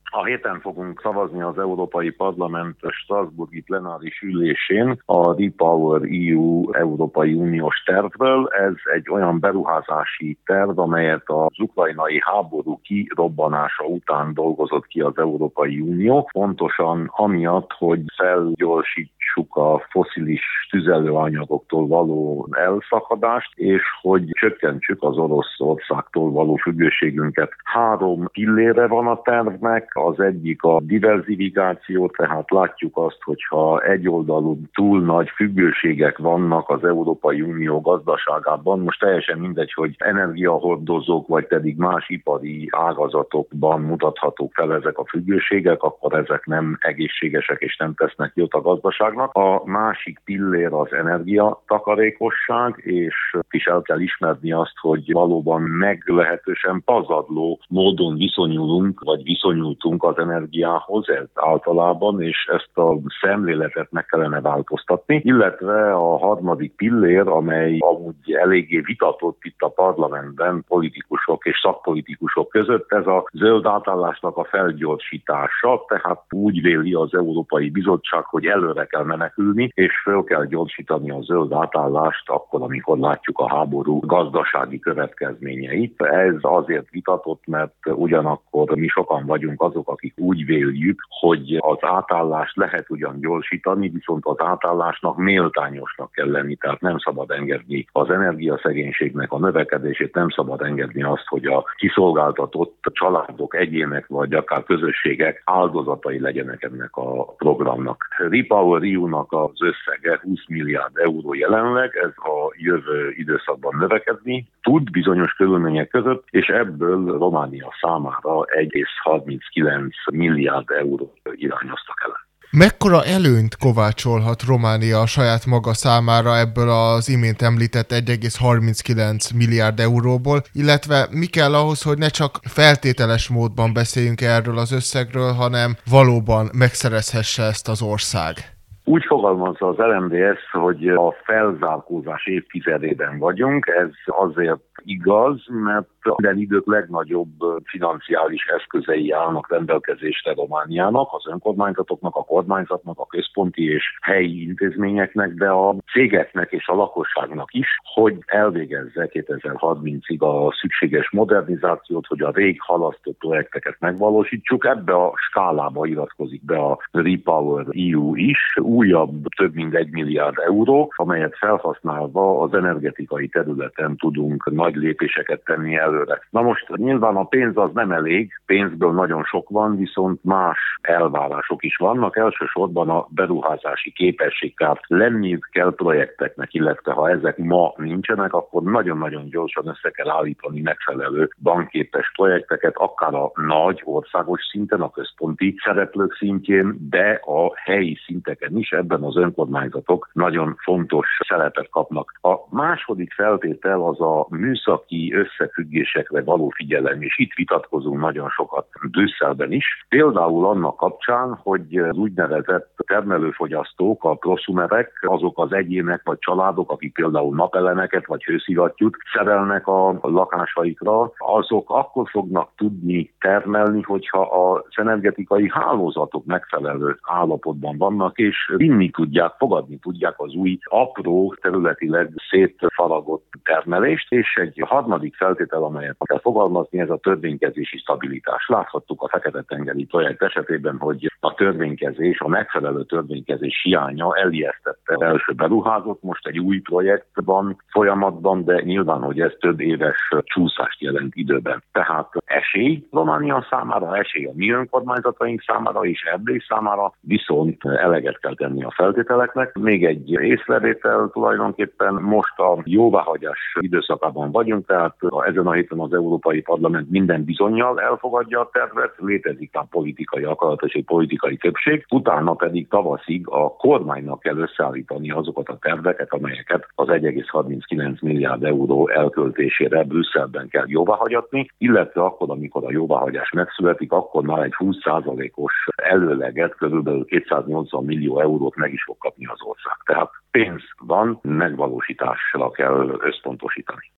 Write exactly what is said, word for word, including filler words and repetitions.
A héten fogunk szavazni az Európai Parlament strasbourgi plenáris ülésén a REPower é u Európai Uniós tervről. Ez egy olyan beruházási terv, amelyet az ukrajnai háború kirobbanása után dolgozott ki az Európai Unió. Pontosan amiatt, hogy felgyorsítsuk a fosszilis tüzelőanyagoktól való elszakadást, és hogy csökkentsük az Oroszországtól való függőségünket. Három pillére van a tervnek. Az egyik a diverzifikáció, tehát látjuk azt, hogyha egyoldalú túl nagy függőségek vannak az Európai Unió gazdaságában, most teljesen mindegy, hogy energiahordozók, vagy pedig más ipari ágazatokban mutathatók fel ezek a függőségek, akkor ezek nem egészségesek és nem tesznek jót a gazdaságnak. A másik pillér az energiatakarékosság, és is el kell ismerni azt, hogy valóban meglehetősen pazarló módon viszonyulunk, vagy viszonyultunk az energiához ez általában, és ezt a szemléletet meg kellene változtatni, illetve a harmadik pillér, amely amúgy eléggé vitatott itt a parlamentben politikusok és szakpolitikusok között, ez a zöld átállásnak a felgyorsítása, tehát úgy véli az Európai Bizottság, hogy előre kell menekülni, és föl kell gyorsítani a zöld átállást akkor, amikor látjuk a háború gazdasági következményeit. Ez azért vitatott, mert ugyanakkor mi sokan vagyunk azok, akik úgy véljük, hogy az átállást lehet ugyan gyorsítani, viszont az átállásnak méltányosnak kell lenni, tehát nem szabad engedni az energiaszegénységnek a növekedését, nem szabad engedni azt, hogy a kiszolgáltatott családok, egyének vagy akár közösségek áldozatai legyenek ennek a programnak. REPower é u-nak az összege húsz milliárd euró jelenleg, ez a jövő időszakban növekedni tud bizonyos körülmények között, és ebből Románia számára egy egész harminckilenc milliárd eurót irányoztak el. Mekkora előnyt kovácsolhat Románia a saját maga számára ebből az imént említett egy egész harminckilenc milliárd euróból, illetve mi kell ahhoz, hogy ne csak feltételes módban beszéljünk erről az összegről, hanem valóban megszerezhesse ezt az ország? Úgy fogalmazza az el em dé es, hogy a felzárkózás évtizedében vagyunk. Ez azért igaz, mert minden idők legnagyobb financiális eszközei állnak rendelkezésre Romániának, az önkormányzatoknak, a kormányzatnak, a központi és helyi intézményeknek, de a cégeknek és a lakosságnak is, hogy elvégezze kétezer-harmincig a szükséges modernizációt, hogy a rég halasztott projekteket megvalósítsuk. Ebbe a skálába iratkozik be a REPower é u is, újabb több mint egy milliárd euró, amelyet felhasználva az energetikai területen tudunk nagy lépéseket tenni előre. Na most nyilván a pénz az nem elég, pénzből nagyon sok van, viszont más elvárások is vannak. Elsősorban a beruházási képesség, tehát lenniük kell projekteknek, illetve ha ezek ma nincsenek, akkor nagyon-nagyon gyorsan össze kell állítani megfelelő bankképes projekteket, akár a nagy országos szinten, a központi szereplők szintjén, de a helyi szinteken is ebben az önkormányzatok nagyon fontos szerepet kapnak. A második feltétel az a műszaki összefüggésekre való figyelem, és itt vitatkozunk nagyon sokat Brüsszelben is. Például annak kapcsán, hogy az úgynevezett termelőfogyasztók, a proszumerek, azok az egyének vagy családok, akik például napelemeket vagy hőszivattyút szerelnek a lakásaikra, azok akkor fognak tudni termelni, hogyha az energetikai hálózatok megfelelő állapotban vannak, és vinni tudják, fogadni tudják az új, apró, területileg szétfaragott termelést, és egy harmadik feltétel, amelyet kell fogalmazni, ez a törvénykezési stabilitás. Láthattuk a Fekete-tengeri projekt esetében, hogy a törvénykezés, a megfelelő törvénykezés hiánya elijesztette az első beruházót, most egy új projekt van folyamatban, de nyilván, hogy ez több éves csúszást jelent időben. Tehát esély Románia számára, esély a mi önkormányzataink számára és Erdély számára, viszont eleget kell tenni a feltételeknek. Még egy észrevétel tulajdonképpen most a jóváhagyás időszakában vagyunk, tehát ezen a héten az Európai Parlament minden bizonnyal elfogadja a tervet, létezik a politikai akarat és egy politikai többség, utána pedig tavaszig a kormánynak kell összeállítani azokat a terveket, amelyeket az egy egész harminckilenc milliárd euró elköltésére Brüsszelben kell jóváhagyatni, illetve akkor, amikor a jóváhagyás megszületik, akkor már egy húsz százalékos előleget, körülbelül kétszáznyolcvan millió eurót meg is fog kapni az ország. Tehát pénz van, megvalósításra kell összpontosítani.